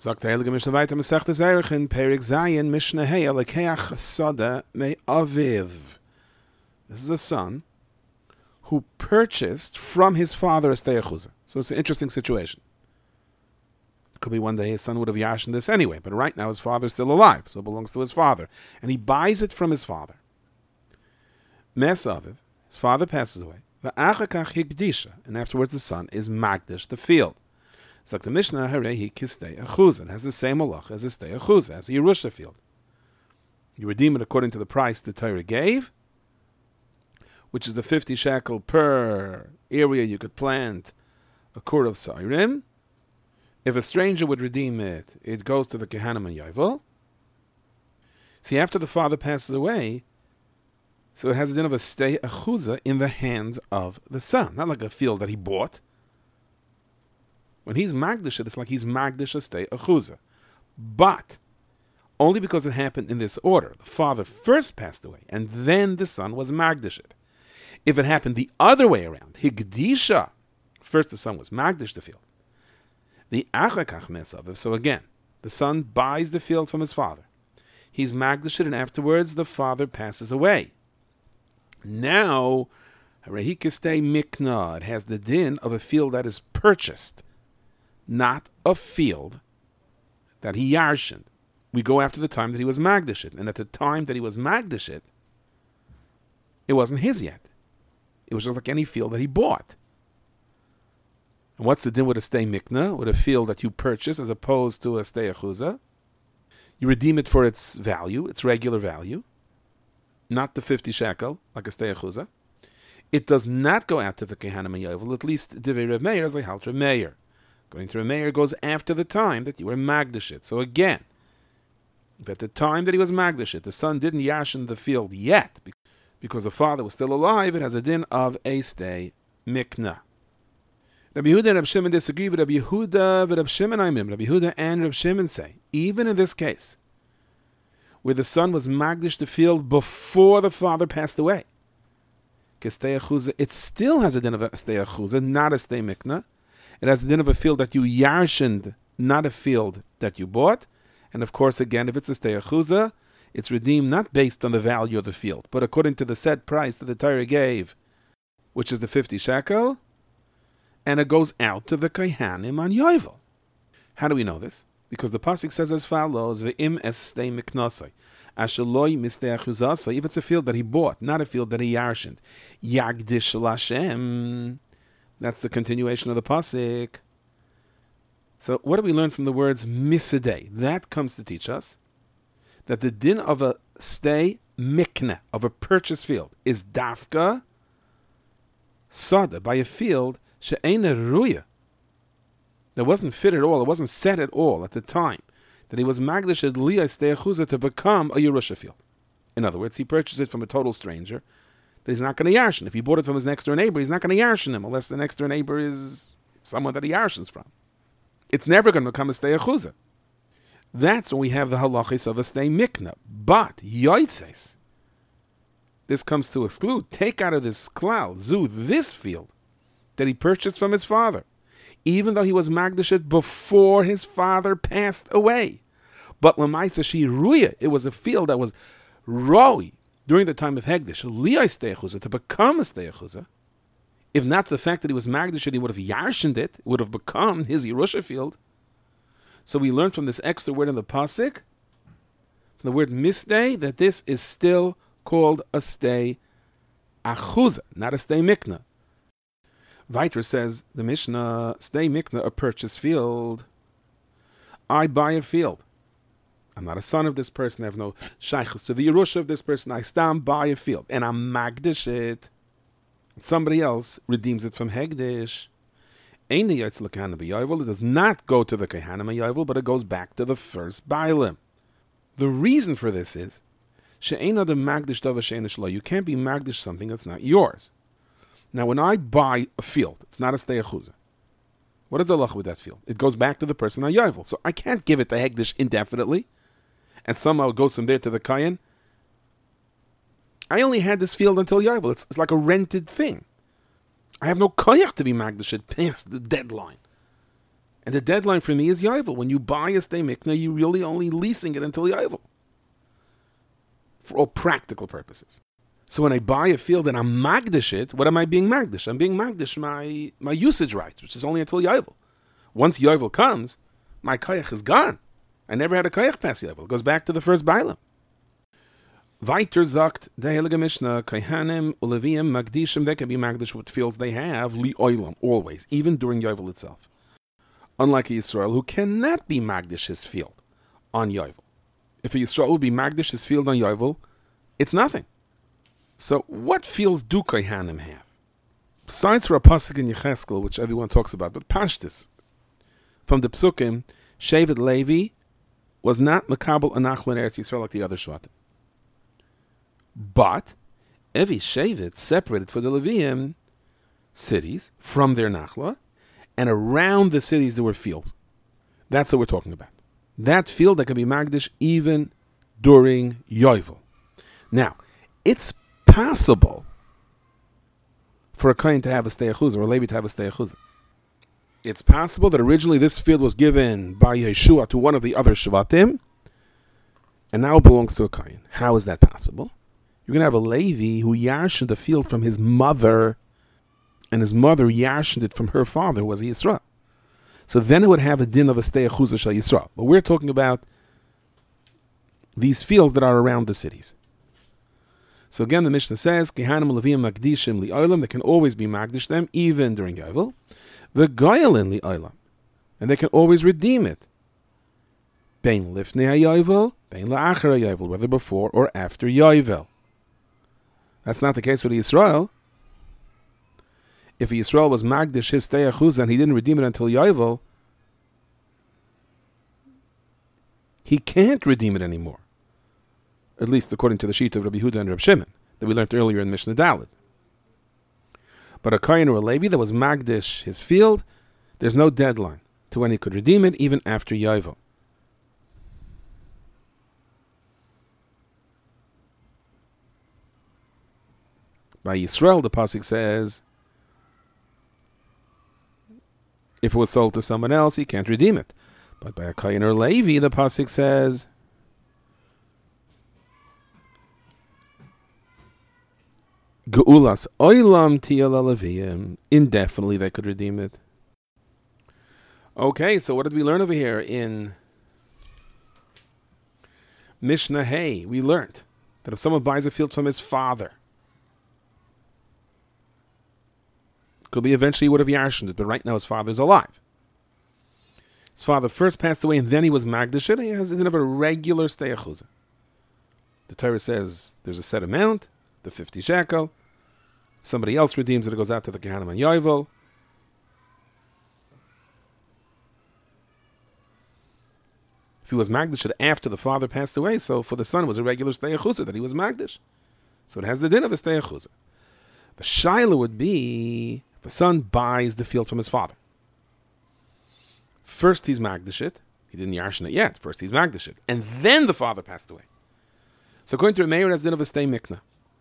Sagt der Heilige Mishnah weiter, Masechta Zerich Perik Zayin Mishnah Hey Lekeach Sada Me Aviv. This is a son who purchased from his father a stei achuzah. So it's an interesting situation. It could be one day his son would have yashin this anyway, but right now his father's still alive, so it belongs to his father. And he buys it from his father. Mes Aviv, his father passes away. V'achakach higdisha, and afterwards the son is magdish the field. It's like the Mishnah, Harehi Kistei Achuzah, has the same halach as a stei achuzah, as a Yerusha field. You redeem it according to the price the Torah gave, which is the 50 shekel per area you could plant a kur of Sairim. If a stranger would redeem it, it goes to the Kehanim and Yovel. See, after the father passes away, so it has a din of a stei achuzah in the hands of the son, not like a field that he bought. When he's magdish it, it's like he's magdish a stei achuzah. But only because it happened in this order. The father first passed away, and then the son was magdish it. If it happened the other way around, higdisha, first the son was magdish the field. The achakach mesaviv, so again, the son buys the field from his father. He's magdish it, and afterwards the father passes away. Now, harehikistei mikna, it has the din of a field that is purchased, not a field that he yarshened. We go after the time that he was magdish it, and at the time that he was magdish it, it wasn't his yet. It was just like any field that he bought. And what's the din with a stei mikna, with a field that you purchase as opposed to a stei achuzah? You redeem it for its value, its regular value, not the 50 shekel, like a stei achuzah. It does not go out to the Kehanim and Yovel, at least Divrei Reb Meir as a halt Reb Meir. Going to Reb Meir goes after the time that you were magdish it. So again, if at the time that he was magdish it, the son didn't yashin the field yet, because the father was still alive, it has a din of a stei mikna. Rabbi Yehuda and Rabbi Shimon disagree with Rabbi Yehuda and Rabbi Shimon. Rabbi Yehuda and Rabbi Shimon say, even in this case, where the son was magdish the field before the father passed away, it still has a din of a stei achuzah, not a stei mikna. It has a din of a field that you yarshened, not a field that you bought. And of course, again, if it's a stei achuzah, it's redeemed not based on the value of the field, but according to the set price that the Torah gave, which is the 50 shekel, and it goes out to the Kehanim on Yovel. How do we know this? Because the pasuk says as follows: "Ve'im es stei miknosai, asheloi mistei achuzasai." If it's a field that he bought, not a field that he yarshened, yagdish lashem. That's the continuation of the pasuk. So, what do we learn from the words misidei? That comes to teach us that the din of a stei mikna, of a purchase field, is dafka sada, by a field she'ena ruya, that wasn't fit at all, it wasn't set at all at the time that he was magdish at liyah stei achuzah to become a Yerusha field. In other words, he purchased it from a total stranger that he's not going to yarshin. If he bought it from his next door neighbor, he's not going to yarshin him unless the next door neighbor is someone that he yarshins from. It's never going to become a stei achuzah. That's when we have the halachis of a stei mikna. But yoitzes, this comes to exclude, take out of this klal, zu, this field that he purchased from his father, even though he was magdish it before his father passed away. But l'maisa shi ruya, it was a field that was roi during the time of hegdish, liyai stei achuzah, to become a stei achuzah. If not the fact that he was magdish it, he would have yarshened it, would have become his Yerusha field. So we learned from this extra word in the pasuk, from the word misdei, that this is still called a stei achuzah, not a stei mikna. Weiter says the Mishnah, stei mikna, a purchase field. I buy a field. I'm not a son of this person. I have no shaychus to the Yerusha of this person. I stand buy a field, and I'm magdish it. Somebody else redeems it from hegdish. It does not go to the Kehanim Yovel, but it goes back to the first Bailim. The reason for this is, you can't be magdish something that's not yours. Now, when I buy a field, it's not a stei achuzah. What is Allah with that field? It goes back to the person on Yovel. So I can't give it to hegdish indefinitely, and somehow it goes from there to the Kayan. I only had this field until Yovel. It's like a rented thing. I have no koyach to be magdish it past the deadline. And the deadline for me is Yovel. When you buy a stay mikna, you're really only leasing it until Yovel. For all practical purposes. So when I buy a field and I'm magdish it, what am I being magdish? I'm being magdish my usage rights, which is only until Yovel. Once Yovel comes, my koyach is gone. I never had a koyach past Yovel. It goes back to the first Bailam. Weiter sagt the Heilige Mishnah, Kaihanim, Ulevim, Magdishim, they can be magdish with fields they have, li oilam, always, even during Yovel itself. Unlike a Yisrael, who cannot be magdish his field on Yovel. If a Yisrael would be magdish his field on Yovel, it's nothing. So what fields do Kaihanim have? Besides for a pasuk in Yecheskel, which everyone talks about, but Pashtus, from the Psukim, Shevet Levi was not Makabel Anachla in Eretz Yisrael like the other Shvatim. But every Shevet separated for the Leviim cities from their Nachla, and around the cities there were fields. That's what we're talking about. That field that can be Magdish even during Yovel. Now, it's possible for a Kohen to have a Steyachuzah, or a Levi to have a Steyachuzah. It's possible that originally this field was given by Yeshua to one of the other Shvatim, and now it belongs to a Kohen. How is that possible? You're going to have a Levi who yarshened the field from his mother, and his mother yarshened it from her father, who was a Yisrael. So then it would have a din of a Steyachuzah Shel Yisrael. But we're talking about these fields that are around the cities. So again, the Mishnah says, Kehanim Levim Magdishim Li'olam, they can always be Magdish them, even during Yovel. V'goyalin Li'olam, and they can always redeem it. Bein Lifnei HaYovel, Bein La'achar HaYovel, whether before or after Yovel. That's not the case with Yisrael. If Yisrael was Magdish his Steyachuzah and he didn't redeem it until Yovel, he can't redeem it anymore. At least according to the sheet of Rabbi Yehuda and Rabbi Shimon that we learned earlier in Mishnah Dalet. But a Kohen or a Levi that was Magdish his field, there's no deadline to when he could redeem it, even after Yovel. By Yisrael, the pasuk says, if it was sold to someone else, he can't redeem it. But by a Kohen or Levi, the pasuk says, Geulas oilam tiyal aleviyim, indefinitely they could redeem it. Okay, so what did we learn over here in Mishnah Hay? We learned that if someone buys a field from his father, could be eventually he would have yarshened it, but right now his father's alive. His father first passed away and then he was magdish it, and he has a regular steyachuzah. The Torah says there's a set amount, the 50 shekel. Somebody else redeems it, it goes out to the Kehanim and Yovel. If he was magdish after the father passed away, so for the son it was a regular steyachuzah that he was magdish. So it has the din of a steyachuzah. The shaila would be, if the son buys the field from his father. First he's magdish it. He didn't yarshen it yet. First he's magdish it. And then the father passed away. So according to Rameir, it has the din of a stay mikna.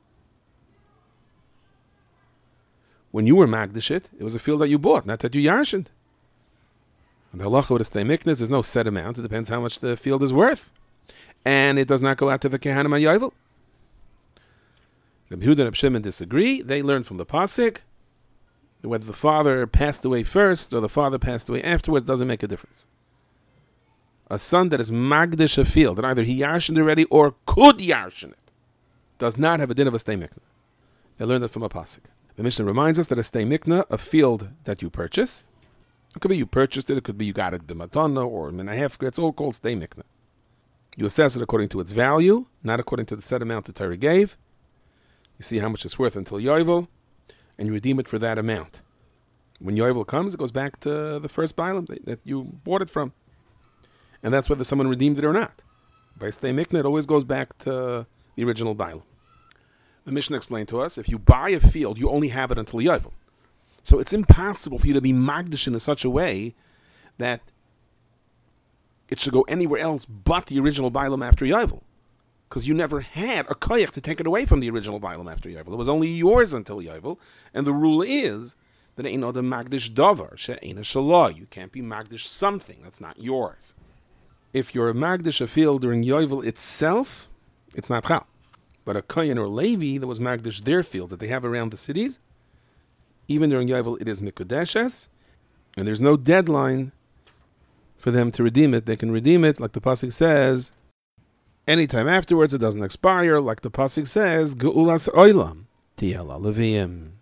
When you were magdish it, it was a field that you bought, not that you yarshened. And the halacha with a stay mikna, there's no set amount. It depends how much the field is worth. And it does not go out to the Kehanim and Yovel. Rabbi Yehuda and Rabbi Shimon disagree. They learn from the pasuk whether the father passed away first or the father passed away afterwards doesn't make a difference. A son that is magdish a field, that either he yarshened already or could yarshen it, does not have a din of a stay mikna. They learned it from a pasuk. The Mishnah reminds us that a stay mikna, a field that you purchase, it could be you purchased it, it could be you got it b'matana or minahefka, it's all called stay mikna. You assess it according to its value, not according to the set amount the Torah gave. You see how much it's worth until Yovel, and you redeem it for that amount. When Yovel comes, it goes back to the first Bailam that you bought it from. And that's whether someone redeemed it or not. By stay mikna, it always goes back to the original Bailam. The Mishnah explained to us, if you buy a field, you only have it until Yovel. So it's impossible for you to be magdish in such a way that it should go anywhere else but the original Bailam after Yovel. Because you never had a koyach to take it away from the original Bailam after Yovel. It was only yours until Yovel. And the rule is that ain't no the magdish davar, she'ena shalah. You can't be magdish something that's not yours. If you're a magdish a field during Yovel itself, it's not chal. But a Kohen or Levi that was magdish their field that they have around the cities, even during Yovel, it is mikudeshes, and there's no deadline for them to redeem it. They can redeem it, like the pasuk says, anytime afterwards. It doesn't expire, like the pasuk says, Geulas oilam tiyala leviim.